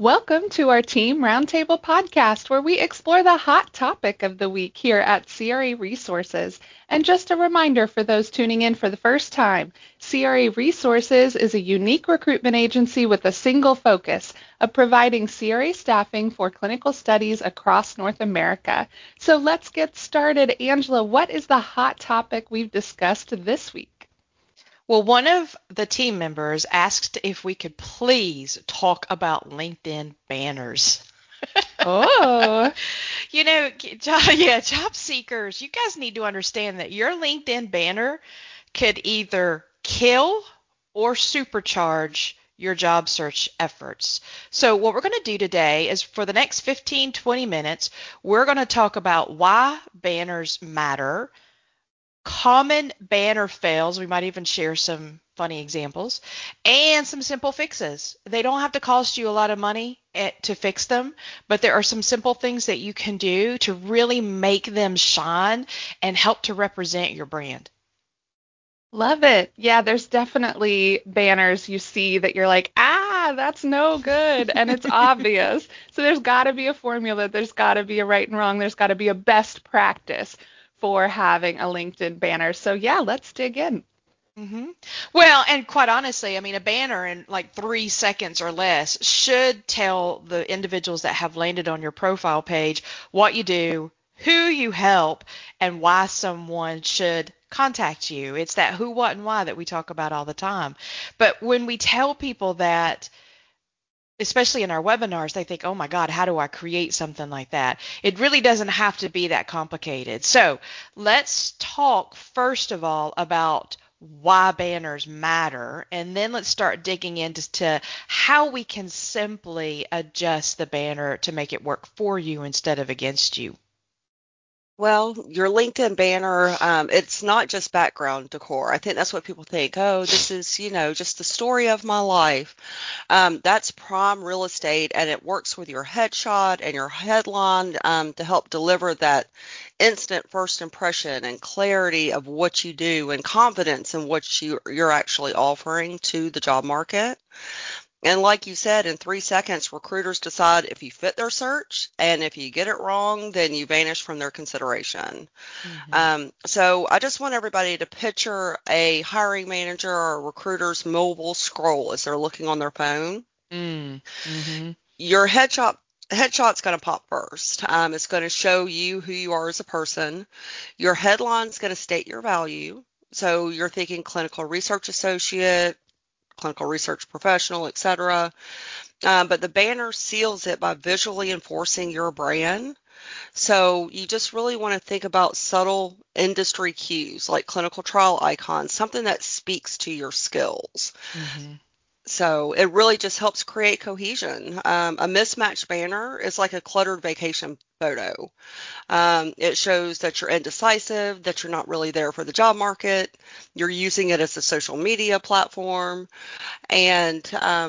Welcome to our Team Roundtable podcast, where we explore the hot topic of the week here at CRA Resources. And just a reminder for those tuning in for the first time, CRA Resources is a unique recruitment agency with a single focus of providing CRA staffing for clinical studies across North America. So let's get started. Angela, what is the hot topic we've discussed this week? Well, one of the team members asked if we could please talk about LinkedIn banners. Oh, Job seekers, you guys need to understand that your LinkedIn banner could either kill or supercharge your job search efforts. So what we're going to do today is for the next 15, 20 minutes, we're going to talk about why banners matter, common banner fails. We might even share some funny examples and some simple fixes. They don't have to cost you a lot of money to fix them, but there are some simple things that you can do to really make them shine and help to represent your brand. love it. Yeah, there's definitely banners you see that you're like, that's no good. And it's obvious. So there's got to be a formula. There's got to be a right and wrong. There's got to be a best practice for having a LinkedIn banner. So yeah, let's dig in. hmm Well, and quite honestly, I mean, a banner in like 3 seconds or less should tell the individuals that have landed on your profile page what you do, who you help, and why someone should contact you. It's that who, what, and why that we talk about all the time. But when we tell people that, especially in our webinars, they think, oh my God, how do I create something like that? It really doesn't have to be that complicated. So let's talk first of all about why banners matter, and then let's start digging into how we can simply adjust the banner to make it work for you instead of against you. Well, your LinkedIn banner, it's not just background decor. I think that's what people think. Oh, this is, just the story of my life. That's prime real estate, and it works with your headshot and your headline to help deliver that instant first impression and clarity of what you do and confidence in what you're actually offering to the job market. And like you said, in 3 seconds, recruiters decide if you fit their search, and if you get it wrong, then you vanish from their consideration. Mm-hmm. So I just want everybody to picture a hiring manager or a recruiter's mobile scroll as they're looking on their phone. Mm-hmm. Your headshot's going to pop first. It's going to show you who you are as a person. Your headline's going to state your value. So you're thinking clinical research associate, clinical research professional, etc. But the banner seals it by visually enforcing your brand. So you just really want to think about subtle industry cues like clinical trial icons, something that speaks to your skills. Mm-hmm. So it really just helps create cohesion. A mismatched banner is like a cluttered vacation photo. It shows that you're indecisive, that you're not really there for the job market. You're using it as a social media platform. And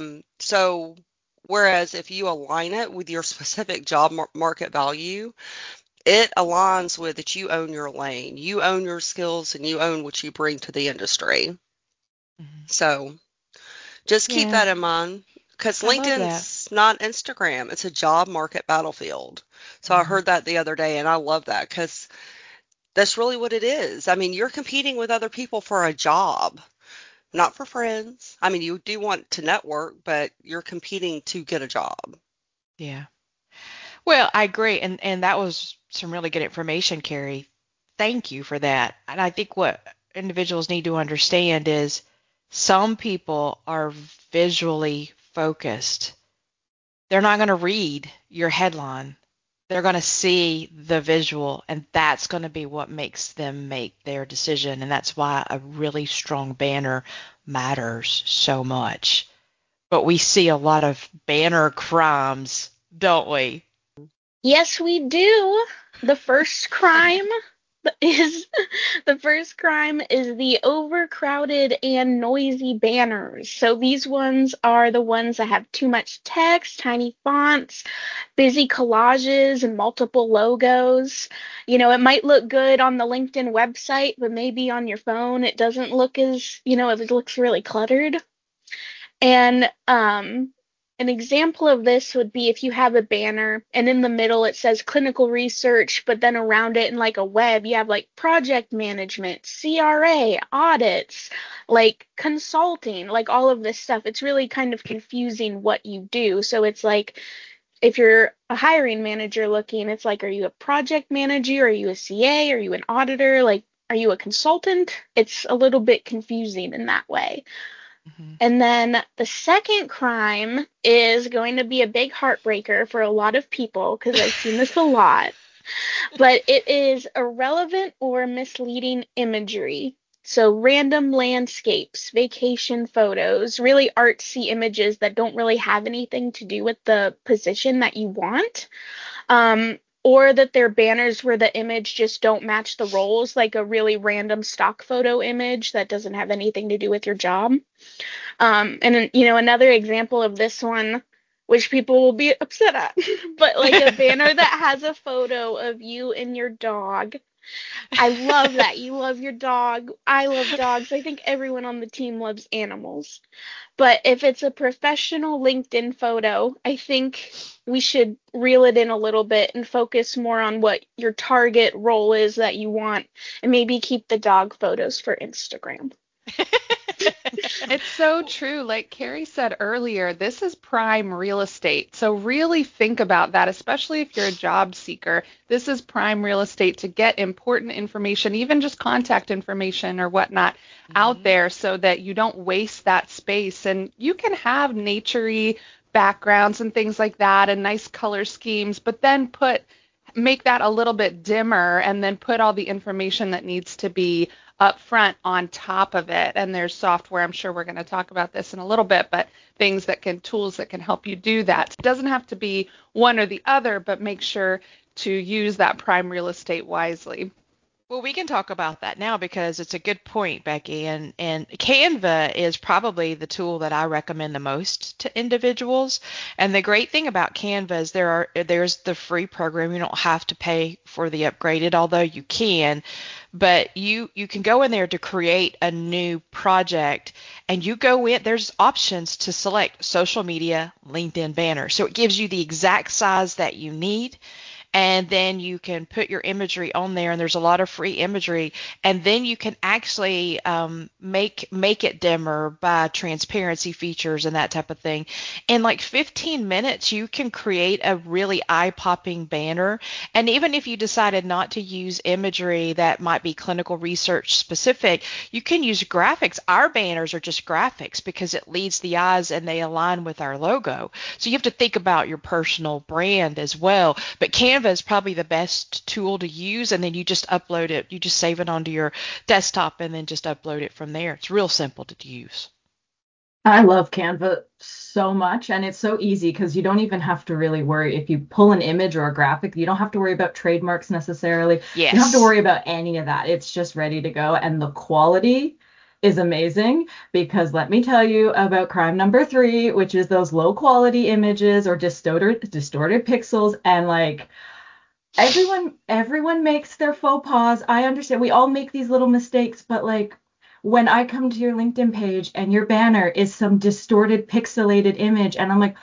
so, whereas if you align it with your specific job market value, it aligns with that you own your lane, you own your skills, and you own what you bring to the industry. Mm-hmm. So just keep Yeah, that in mind because I love that. LinkedIn's not Instagram, it's a job market battlefield. So I Mm-hmm. heard that the other day and I love that because that's really what it is. I mean, you're competing with other people for a job, not for friends. I mean, you do want to network, but you're competing to get a job. Yeah. Well, I agree, and that was some really good information, Carrie. Thank you for that. And I think what individuals need to understand is some people are visually focused. They're not going to read your headline. They're going to see the visual, and that's going to be what makes them make their decision. And that's why a really strong banner matters so much. But we see a lot of banner crimes, don't we? Yes, we do. The first crime is the first crime is the overcrowded and noisy banners. So these ones are the ones that have too much text, tiny fonts, busy collages, and multiple logos. It might look good on the LinkedIn website, but maybe on your phone it doesn't look as, it looks really cluttered. And An example of this would be if you have a banner and in the middle it says clinical research, but then around it in like a web, you have like project management, CRA, audits, like consulting, like all of this stuff. It's really kind of confusing what you do. So it's like if you're a hiring manager looking, it's like, are you a project manager? Are you a CA? Are you an auditor? Like, are you a consultant? It's a little bit confusing in that way. Mhm. And then the second crime is going to be a big heartbreaker for a lot of people because I've seen this a lot, but it is irrelevant or misleading imagery. So random landscapes, vacation photos, really artsy images that don't really have anything to do with the position that you want. Or that they're banners where the image just don't match the roles, like a really random stock photo image that doesn't have anything to do with your job. And another example of this one, which people will be upset at, but like a banner that has a photo of you and your dog. I love that. You love your dog. I love dogs. I think everyone on the team loves animals. But if it's a professional LinkedIn photo, I think we should reel it in a little bit and focus more on what your target role is that you want, and maybe keep the dog photos for Instagram. It's so true. Like Carrie said earlier, this is prime real estate. So really think about that, especially if you're a job seeker. This is prime real estate to get important information, even just contact information or whatnot out there so that you don't waste that space. And you can have naturey backgrounds and things like that and nice color schemes, but then make that a little bit dimmer and then put all the information that needs to be up front on top of it. And there's software, I'm sure we're going to talk about this in a little bit, but tools that can help you do that. It doesn't have to be one or the other, but make sure to use that prime real estate wisely. Well, we can talk about that now because it's a good point, Becky. And Canva is probably the tool that I recommend the most to individuals. And the great thing about Canva is there's the free program. You don't have to pay for the upgraded, although you can. But you can go in there to create a new project, and you go in. There's options to select social media, LinkedIn banner. So it gives you the exact size that you need, and then you can put your imagery on there, and there's a lot of free imagery, and then you can actually make it dimmer by transparency features and that type of thing. In like 15 minutes you can create a really eye-popping banner. And even if you decided not to use imagery that might be clinical research specific, you can use graphics. Our banners are just graphics because it leads the eyes and they align with our logo. So you have to think about your personal brand as well. But Canva is probably the best tool to use, and then you just upload it. You just save it onto your desktop and then just upload it from there. It's real simple to use. I love Canva so much, and it's so easy because you don't even have to really worry. If you pull an image or a graphic, you don't have to worry about trademarks necessarily. Yes. You don't have to worry about any of that. It's just ready to go, and the quality is amazing because let me tell you about crime number 3, which is those low quality images or distorted pixels. And like everyone makes their faux pas. I understand we all make these little mistakes, but like when I come to your LinkedIn page and your banner is some distorted pixelated image and I'm like,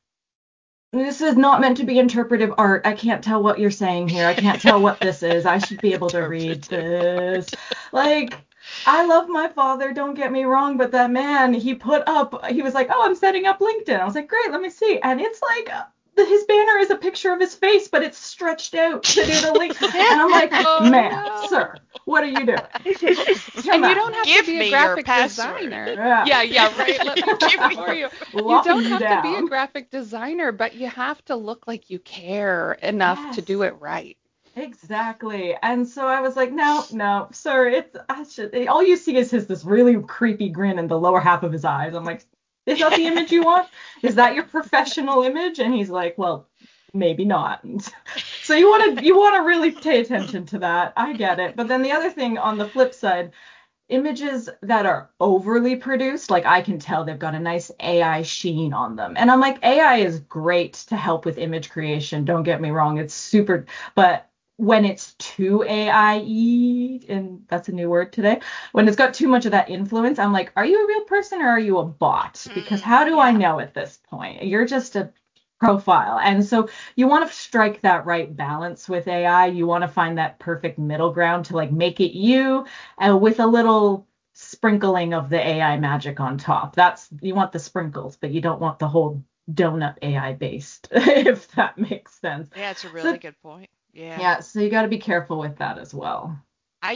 this is not meant to be interpretive art. I can't tell what you're saying here. I can't tell what this is. I should be able to read this. Like, I love my father, don't get me wrong, but that man, he was like, oh, I'm setting up LinkedIn. I was like, great, let me see. And it's like, his banner is a picture of his face, but it's stretched out to do the link. And I'm like, sir, what are you doing? And you don't have to be a graphic designer. Yeah, right. Let me give it for you. You don't have to be a graphic designer, but you have to look like you care enough to do it right. Exactly. And so I was like, no, sir, all you see is this really creepy grin in the lower half of his eyes. I'm like, is that the image you want? Is that your professional image? And he's like, well, maybe not. So you want to really pay attention to that. I get it. But then the other thing on the flip side, images that are overly produced, like I can tell they've got a nice AI sheen on them. And I'm like, AI is great to help with image creation. Don't get me wrong. It's super, but when it's too AI-y, and that's a new word today, when it's got too much of that influence, I'm like, are you a real person or are you a bot? Because how do I know at this point? You're just a profile. And so you want to strike that right balance with AI. You want to find that perfect middle ground to like make it you, with a little sprinkling of the AI magic on top. You want the sprinkles, but you don't want the whole donut AI based, if that makes sense. Yeah, it's a really good point. Yeah, so you got to be careful with that as well. I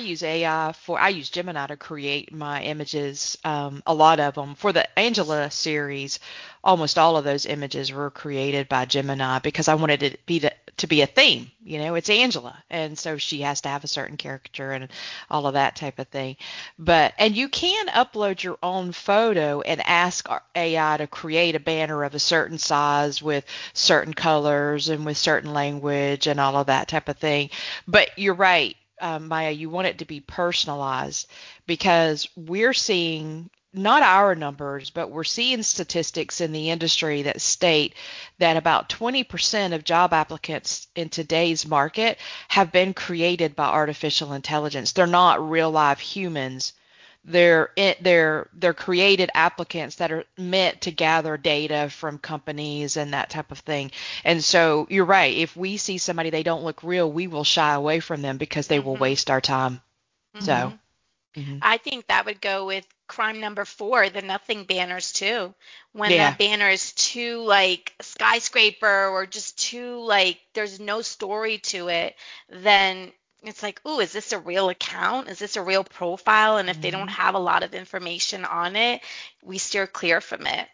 use Gemini to create my images, a lot of them. For the Angela series, almost all of those images were created by Gemini because I wanted it to be a theme. It's Angela, and so she has to have a certain character and all of that type of thing. And you can upload your own photo and ask our AI to create a banner of a certain size with certain colors and with certain language and all of that type of thing. But you're right. Maya, you want it to be personalized because we're seeing not our numbers, but we're seeing statistics in the industry that state that about 20% of job applicants in today's market have been created by artificial intelligence. They're not real live humans. They're created applicants that are meant to gather data from companies and that type of thing. And so you're right. If we see somebody they don't look real, we will shy away from them because they will waste our time. So. I think that would go with crime number 4, the nothing banners too. When Yeah. the banner is too like skyscraper or just too like there's no story to it, then it's like, ooh, is this a real account? Is this a real profile? And if they don't have a lot of information on it, we steer clear from it.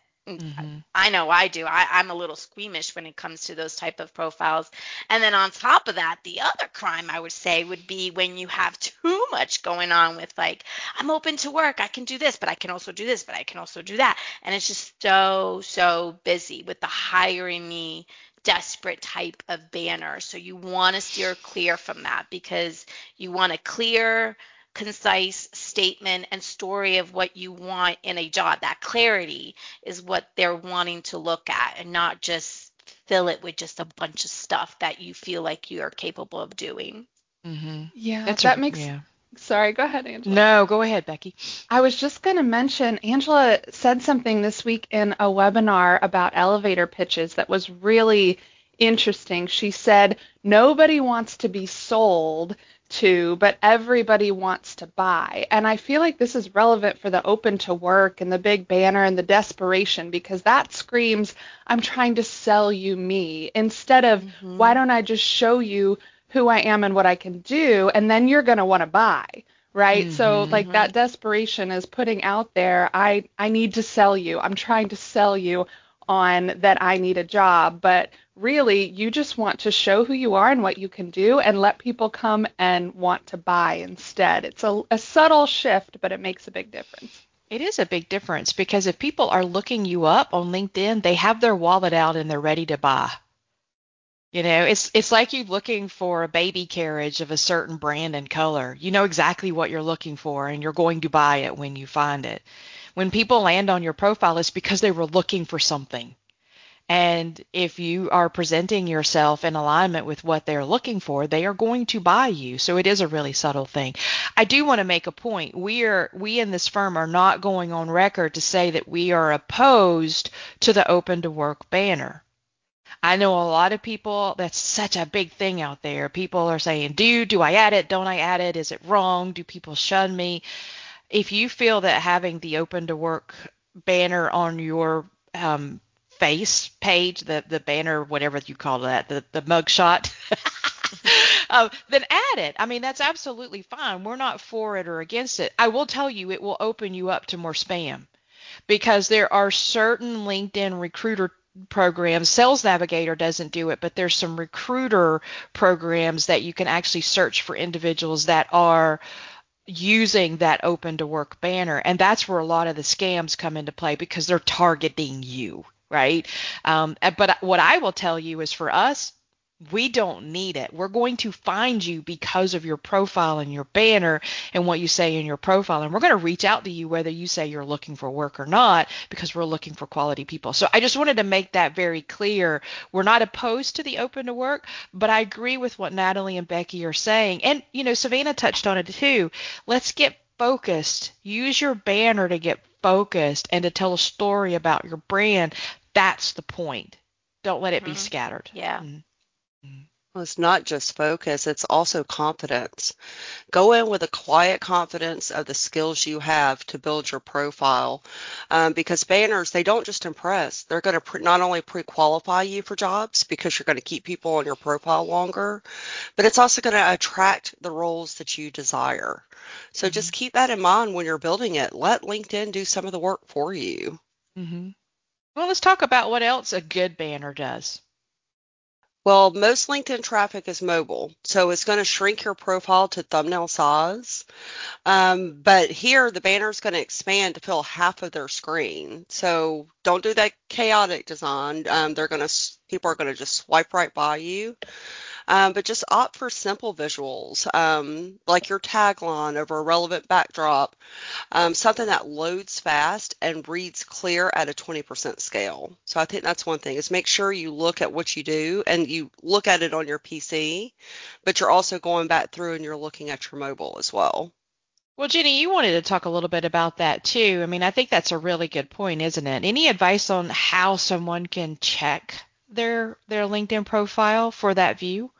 I know I do. I'm a little squeamish when it comes to those type of profiles. And then on top of that, the other crime I would say would be when you have too much going on with like, I'm open to work. I can do this, but I can also do this, but I can also do that. And it's just so busy with the hiring me desperate type of banner. So you want to steer clear from that because you want a clear, concise statement and story of what you want in a job. That clarity is what they're wanting to look at and not just fill it with just a bunch of stuff that you feel like you are capable of doing. Yeah, that makes. Sorry, go ahead, Angela. No, go ahead, Becky. I was just going to mention, Angela said something this week in a webinar about elevator pitches that was really interesting. She said, nobody wants to be sold to, but everybody wants to buy. And I feel like this is relevant for the open to work and the big banner and the desperation, because that screams, I'm trying to sell you me, instead of why don't I just show you who I am and what I can do, and then you're going to want to buy, right? So like that desperation is putting out there, I need to sell you. I'm trying to sell you on that I need a job, but really you just want to show who you are and what you can do and let people come and want to buy instead. It's a subtle shift, but it makes a big difference. It is a big difference because if people are looking you up on LinkedIn, they have their wallet out and they're ready to buy. It's like you looking for a baby carriage of a certain brand and color. You know exactly what you're looking for, and you're going to buy it when you find it. When people land on your profile, it's because they were looking for something. And if you are presenting yourself in alignment with what they're looking for, they are going to buy you. So it is a really subtle thing. I do want to make a point. We in this firm are not going on record to say that we are opposed to the open to work banner. I know a lot of people, that's such a big thing out there. People are saying, do I add it? Don't I add it? Is it wrong? Do people shun me? If you feel that having the open to work banner on your face page, the banner, whatever you call that, the mugshot, then add it. I mean, that's absolutely fine. We're not for it or against it. I will tell you, it will open you up to more spam because there are certain LinkedIn recruiter programs. Sales Navigator doesn't do it, but there's some recruiter programs that you can actually search for individuals that are using that open to work banner. And that's where a lot of the scams come into play because they're targeting you, right? But what I will tell you is for us, We don't need it. We're going to find you because of your profile and your banner and what you say in your profile. And we're going to reach out to you whether you say you're looking for work or not, because we're looking for quality people. So I just wanted to make that very clear. We're not opposed to the open to work, but I agree with what Natalie and Becky are saying. And, Savannah touched on it too. Let's get focused. Use your banner to get focused and to tell a story about your brand. That's the point. Don't let it be scattered. Yeah. Well, it's not just focus, it's also confidence. Go in with a quiet confidence of the skills you have to build your profile, because banners, they don't just impress. They're going to not only pre-qualify you for jobs because you're going to keep people on your profile longer, but it's also going to attract the roles that you desire. So just keep that in mind when you're building it. Let LinkedIn do some of the work for you. Well, let's talk about what else a good banner does. Well, most LinkedIn traffic is mobile, so it's going to shrink your profile to thumbnail size. But here, the banner is going to expand to fill half of their screen. So don't do that chaotic design. People are going to just swipe right by you. But just opt for simple visuals, like your tagline over a relevant backdrop, something that loads fast and reads clear at a 20% scale. So I think that's one thing, is make sure you look at what you do and you look at it on your PC, but you're also going back through and you're looking at your mobile as well. Well, Jenny, you wanted to talk a little bit about that too. I mean, I think that's a really good point, isn't it? Any advice on how someone can check their LinkedIn profile for that view?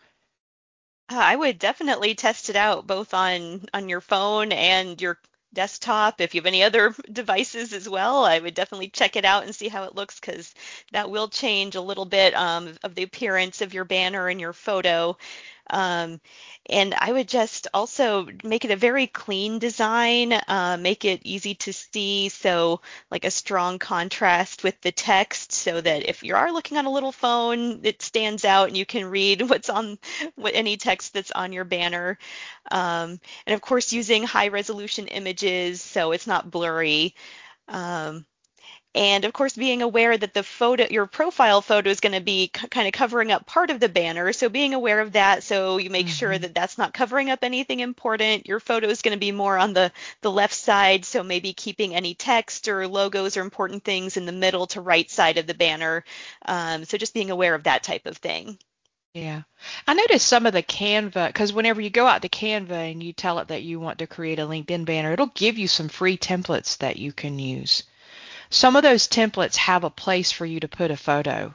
I would definitely test it out both on your phone and your desktop. If you have any other devices as well, I would definitely check it out and see how it looks, because that will change a little bit of the appearance of your banner and your photo. Um, and I would just also make it a very clean design, make it easy to see, so like a strong contrast with the text, so that if you are looking on a little phone, it stands out and you can read any text that's on your banner. And of course, using high resolution images so it's not blurry. Um, and of course, being aware that your profile photo is going to be kind of covering up part of the banner. So being aware of that, so you make sure that that's not covering up anything important. Your photo is going to be more on the left side, so maybe keeping any text or logos or important things in the middle to right side of the banner. So just being aware of that type of thing. Yeah. I noticed some of the Canva, because whenever you go out to Canva and you tell it that you want to create a LinkedIn banner, it'll give you some free templates that you can use. Some of those templates have a place for you to put a photo.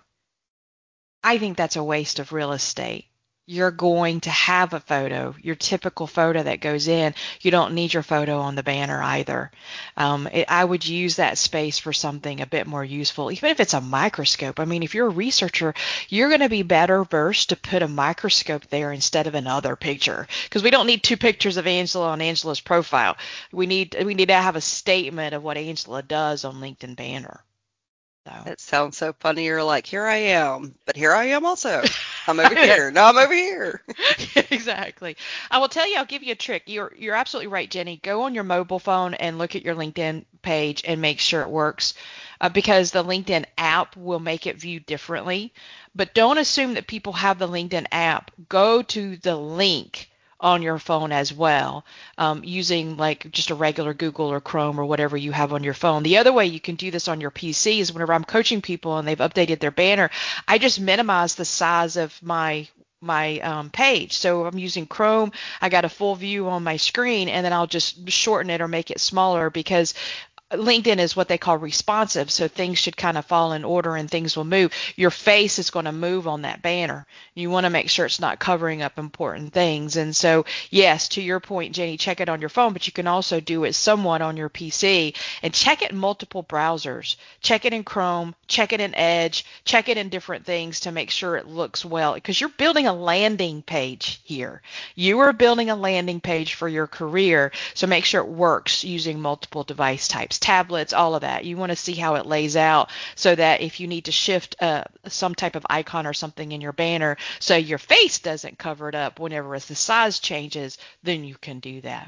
I think that's a waste of real estate. You're going to have a photo, your typical photo that goes in. You don't need your photo on the banner either. I would use that space for something a bit more useful, even if it's a microscope. I mean, if you're a researcher, you're going to be better versed to put a microscope there instead of another picture, because we don't need two pictures of Angela on Angela's profile. We need to have a statement of what Angela does on LinkedIn banner. So. It sounds so funny. You're like, here I am, but here I am also. I'm over here. No, I'm over here. Exactly. I will tell you, I'll give you a trick. You're absolutely right, Jenny. Go on your mobile phone and look at your LinkedIn page and make sure it works, because the LinkedIn app will make it view differently. But don't assume that people have the LinkedIn app. Go to the link on your phone as well, using like just a regular Google or Chrome or whatever you have on your phone. The other way you can do this on your PC is whenever I'm coaching people and they've updated their banner, I just minimize the size of my page. So I'm using Chrome, I got a full view on my screen, and then I'll just shorten it or make it smaller, because LinkedIn is what they call responsive, so things should kind of fall in order and things will move. Your face is going to move on that banner. You want to make sure it's not covering up important things. And so, yes, to your point, Jenny, check it on your phone, but you can also do it somewhat on your PC, and check it in multiple browsers. Check it in Chrome, check it in Edge, check it in different things to make sure it looks well, because you're building a landing page here. You are building a landing page for your career, so make sure it works using multiple device types. Tablets, all of that. You want to see how it lays out, so that if you need to shift some type of icon or something in your banner so your face doesn't cover it up whenever the size changes, then you can do that.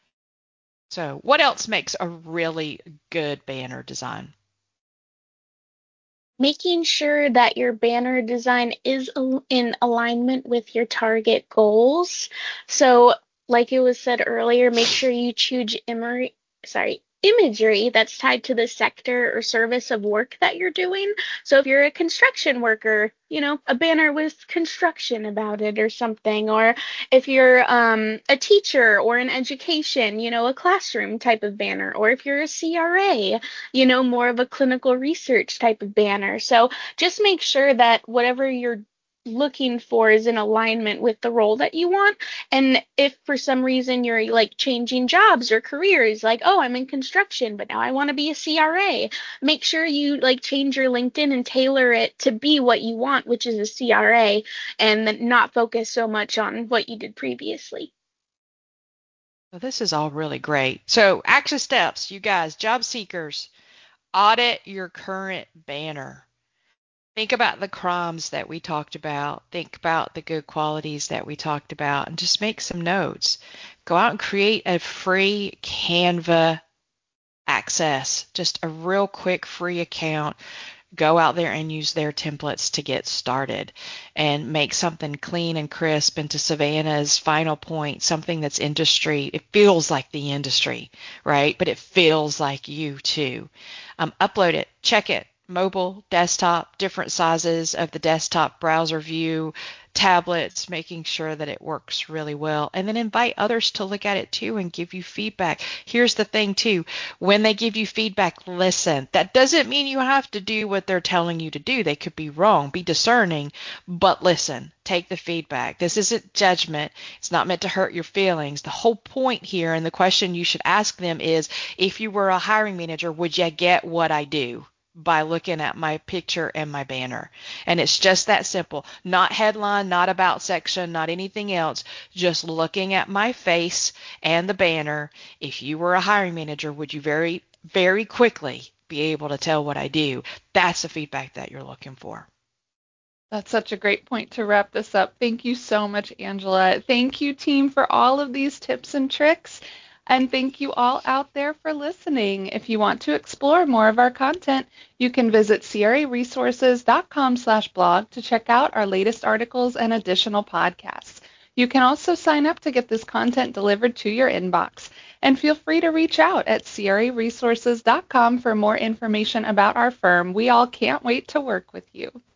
So what else makes a really good banner design? making sure that your banner design is in alignment with your target goals. So, like it was said earlier, make sure you choose imagery that's tied to the sector or service of work that you're doing. So if you're a construction worker, a banner with construction about it or something. Or if you're a teacher or in education, a classroom type of banner. Or if you're a CRA, more of a clinical research type of banner. So just make sure that whatever you're looking for is in alignment with the role that you want. And if for some reason you're like changing jobs or careers, like, oh, I'm in construction, but now I want to be a CRA, make sure you like change your LinkedIn and tailor it to be what you want, which is a CRA, and not focus so much on what you did previously. Well, this is all really great. So action steps, you guys, job seekers, audit your current banner. Think about the crimes that we talked about. Think about the good qualities that we talked about, and just make some notes. Go out and create a free Canva access, just a real quick free account. Go out there and use their templates to get started and make something clean and crisp. And to Savannah's final point, something that's industry. It feels like the industry, right? But it feels like you too. Upload it, check it. Mobile, desktop, different sizes of the desktop browser view, tablets, making sure that it works really well. And then invite others to look at it too and give you feedback. Here's the thing too, when they give you feedback, listen. That doesn't mean you have to do what they're telling you to do. They could be wrong. Be discerning, but listen. Take the feedback. This isn't judgment. It's not meant to hurt your feelings. The whole point here and the question you should ask them is, if you were a hiring manager, would you get what I do by looking at my picture and my banner? And it's just that simple. Not headline, not about section, not anything else. Just looking at my face and the banner. If you were a hiring manager, would you very, very quickly be able to tell what I do? That's the feedback that you're looking for. That's such a great point to wrap this up. Thank you so much, Angela. Thank you, team, for all of these tips and tricks. And thank you all out there for listening. If you want to explore more of our content, you can visit craresources.com/blog to check out our latest articles and additional podcasts. You can also sign up to get this content delivered to your inbox. And feel free to reach out at craresources.com for more information about our firm. We all can't wait to work with you.